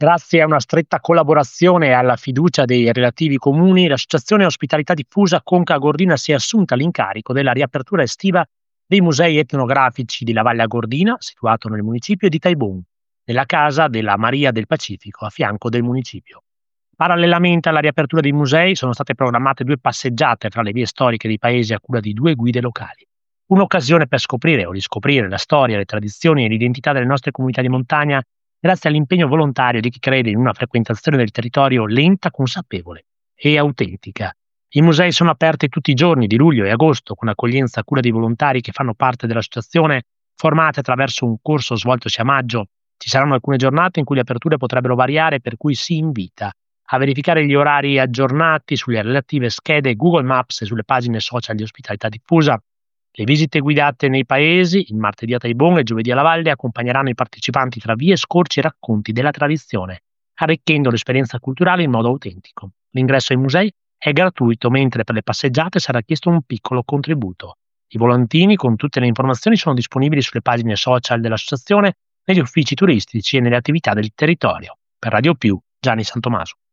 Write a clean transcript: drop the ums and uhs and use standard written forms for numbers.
Grazie a una stretta collaborazione e alla fiducia dei relativi comuni, l'Associazione Ospitalità Diffusa Conca Gordina si è assunta l'incarico della riapertura estiva dei musei etnografici di La Valle Agordina, situato nel municipio di Taibon, nella casa della Maria del Pacifico, a fianco del municipio. Parallelamente alla riapertura dei musei sono state programmate 2 passeggiate tra le vie storiche dei paesi a cura di 2 guide locali. Un'occasione per scoprire o riscoprire la storia, le tradizioni e l'identità delle nostre comunità di montagna grazie all'impegno volontario di chi crede in una frequentazione del territorio lenta, consapevole e autentica. I musei sono aperti tutti i giorni di luglio e agosto con accoglienza a cura dei volontari che fanno parte dell'associazione, formati attraverso un corso svoltosi a maggio. Ci saranno alcune giornate in cui le aperture potrebbero variare, per cui si invita a verificare gli orari aggiornati sulle relative schede Google Maps e sulle pagine social di Ospitalità Diffusa. Le visite guidate nei paesi, il martedì a Taibon e giovedì alla Valle, accompagneranno i partecipanti tra vie, scorci e racconti della tradizione, arricchendo l'esperienza culturale in modo autentico. L'ingresso ai musei è gratuito, mentre per le passeggiate sarà chiesto un piccolo contributo. I volantini con tutte le informazioni sono disponibili sulle pagine social dell'associazione, negli uffici turistici e nelle attività del territorio. Per Radio Più, Gianni Santomaso.